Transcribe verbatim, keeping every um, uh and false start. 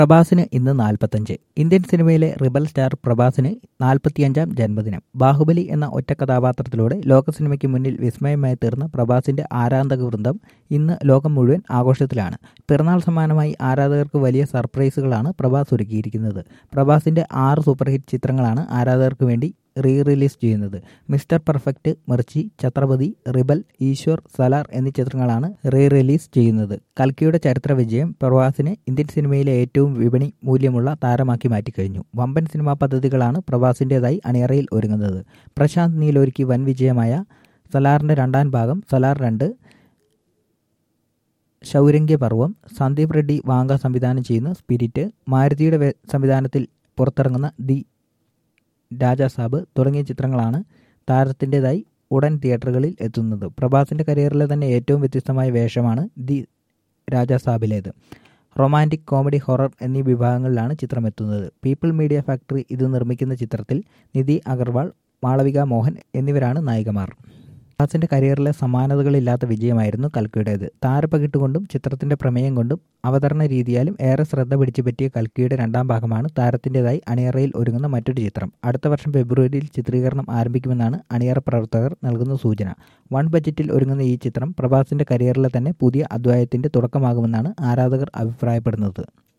പ്രഭാസിന് ഇന്ന് നാൽപ്പത്തഞ്ച്. ഇന്ത്യൻ സിനിമയിലെ റിബൽ സ്റ്റാർ പ്രഭാസിന് നാൽപ്പത്തിയഞ്ചാം ജന്മദിനം. ബാഹുബലി എന്ന ഒറ്റ കഥാപാത്രത്തിലൂടെ ലോക സിനിമയ്ക്ക് മുന്നിൽ വിസ്മയമായി തീർന്ന പ്രഭാസിന്റെ ആരാധക വൃന്ദം ഇന്ന് ലോകം മുഴുവൻ ആഘോഷത്തിലാണ്. പിറന്നാൾ സമ്മാനമായി ആരാധകർക്ക് വലിയ സർപ്രൈസുകളാണ് പ്രഭാസ് ഒരുക്കിയിരിക്കുന്നത്. പ്രഭാസിന്റെ ആറ് സൂപ്പർഹിറ്റ് ചിത്രങ്ങളാണ് ആരാധകർക്ക് വേണ്ടി റീ റിലീസ് ചെയ്യുന്നത്. Mister perfect, Mirchi, Chhatrapati, rebel, Eeshwar, Salaar എന്നീ ചിത്രങ്ങളാണ് റീ റിലീസ് ചെയ്യുന്നത്. കൽക്കിയുടെ ചരിത്ര വിജയം പ്രഭാസിനെ ഇന്ത്യൻ സിനിമയിലെ ഏറ്റവും വിപണി മൂല്യമുള്ള താരമാക്കി മാറ്റിക്കഴിഞ്ഞു. വമ്പൻ സിനിമാ പദ്ധതികളാണ് പ്രഭാസിൻ്റെതായി അണിയറയിൽ ഒരുങ്ങുന്നത്. പ്രശാന്ത് നീൽ ഒരുക്കി വൻ വിജയമായ സലാറിന്റെ രണ്ടാം ഭാഗം സലാർ രണ്ട്, ശൗര്യംഗ്യ പർവം, സന്ദീപ് റെഡ്ഡി വാങ്ക സംവിധാനം ചെയ്യുന്ന സ്പിരിറ്റ്, മാരുതിയുടെ സംവിധാനത്തിൽ പുറത്തിറങ്ങുന്ന ദി രാജാസാബ് തുടങ്ങിയ ചിത്രങ്ങളാണ് താരത്തിൻ്റെതായി ഉടൻ തിയേറ്ററുകളിൽ എത്തുന്നത്. പ്രഭാസിന്റെ കരിയറിലെ തന്നെ ഏറ്റവും വ്യത്യസ്തമായ വേഷമാണ് ദി രാജാസാബിലേത്. റൊമാൻറ്റിക്, കോമഡി, ഹൊറർ എന്നീ വിഭാഗങ്ങളിലാണ് ചിത്രം എത്തുന്നത്. പീപ്പിൾ മീഡിയ ഫാക്ടറി ഇത് നിർമ്മിക്കുന്ന ചിത്രത്തിൽ നിധി അഗർവാൾ, മാളവിക മോഹൻ എന്നിവരാണ് നായികമാർ. പ്രഭാസിന്റെ കരിയറിലെ സമാനതകളില്ലാത്ത വിജയമായിരുന്നു കൽക്കിയുടേത്. താരപ്പകിട്ടുകൊണ്ടും ചിത്രത്തിന്റെ പ്രമേയം കൊണ്ടും അവതരണ രീതിയാലും ഏറെ ശ്രദ്ധ പിടിച്ചു പറ്റിയ കൽക്കിയുടെ രണ്ടാം ഭാഗമാണ് താരത്തിൻ്റെതായി അണിയറയിൽ ഒരുങ്ങുന്ന മറ്റൊരു ചിത്രം. അടുത്ത വർഷം ഫെബ്രുവരിയിൽ ചിത്രീകരണം ആരംഭിക്കുമെന്നാണ് അണിയറ പ്രവർത്തകർ നൽകുന്ന സൂചന. വൺ ബജറ്റിൽ ഒരുങ്ങുന്ന ഈ ചിത്രം പ്രഭാസിന്റെ കരിയറിലെ തന്നെ പുതിയ അധ്യായത്തിന്റെ തുടക്കമാകുമെന്നാണ് ആരാധകർ അഭിപ്രായപ്പെടുന്നത്.